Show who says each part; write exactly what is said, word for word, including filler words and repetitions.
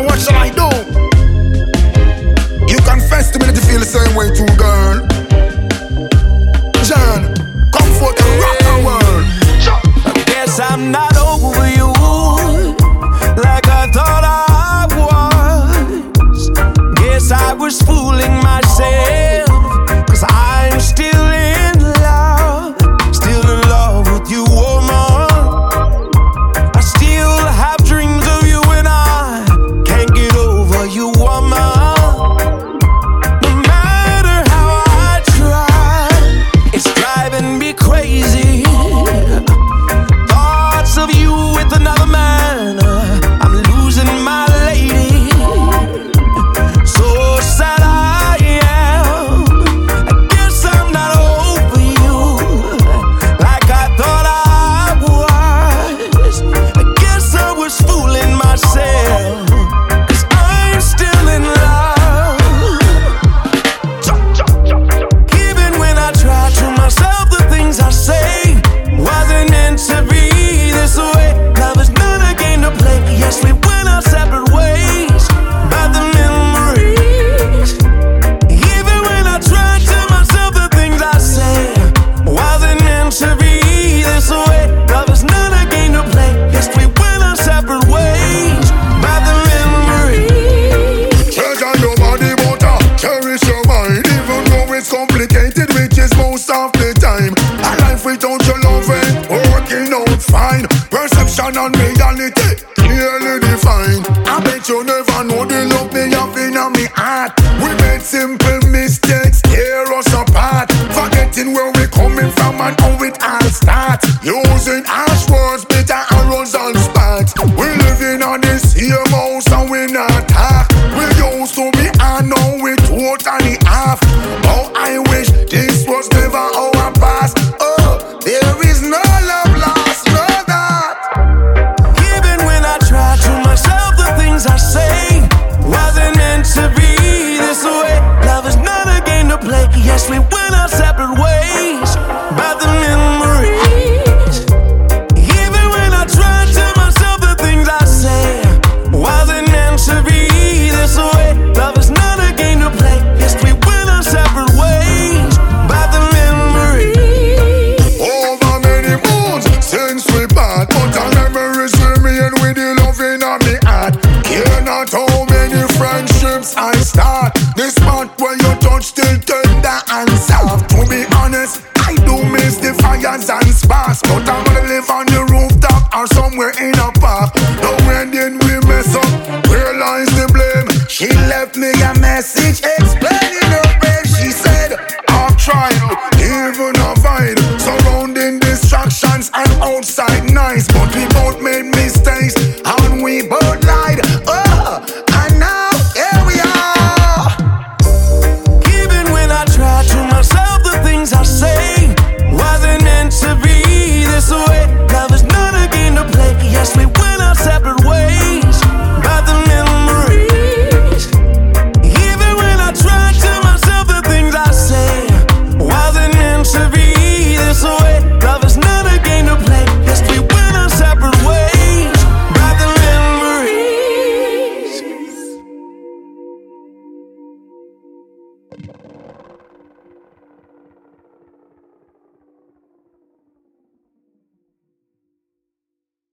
Speaker 1: Now what shall I do? You confess to me that you feel the same way too, girl. John, comfort and rock the world.
Speaker 2: I guess I'm not over you like I thought I was. Guess I was fooling myself, 'cause I'm still in love. Still in love with you, woman. I still have dreams of you and I can't get over you, woman. No matter how I try, it's driving me crazy. Thoughts of you with another man, I'm losing my lady. So sad I am. I guess I'm not over you like I thought I was. I guess I was fooling myself, 'cause I'm still in love. Even when I try to myself, the things I say wasn't meant to be this way. Love is not a game to play. Yes, we went our separate ways, but the memories. Even when I try to myself, the things I say wasn't meant to be this way. Love is not a game to play. Yes, we went our separate ways, but the memories.
Speaker 1: Treasure your body, but uh, cherish your mind. Even though it's complicated, which is most of the time. A life without your love ain't working out fine. Perception and reality clearly defined. I bet you never know the love me have in me heart. We made simple mistakes, tear us apart. Forgetting where we coming from and how it all starts. Using harsh words, bitter arrows and sparks. We living on this here house and we not talk. We used to be and now we totally off. Oh, I wish this was never our past. Oh, there is no love lost, no that.
Speaker 2: Even when I try to myself, the things I say wasn't meant to be this way. Love is not a game to play. Yes, we went our separate ways, but the memories. Even when I try to myself, the things I say wasn't meant to be this way. Love is not a game to play. Yes, we went our separate ways, but the memories.
Speaker 1: Over many moons since we part, but our memories remain with the loving of me heart. Care not how many friendships I start. This spot where you touch still tender and soft. To be honest, I do miss the fires and sparks, but I'm gonna live on the rooftop or somewhere in a park. Now when did we mess up? Where lies the blame? She left me a message explaining her pain. She said, I've tried, even avoid surrounding distractions and outside nice, but we both made mistakes and we both lied. Oh,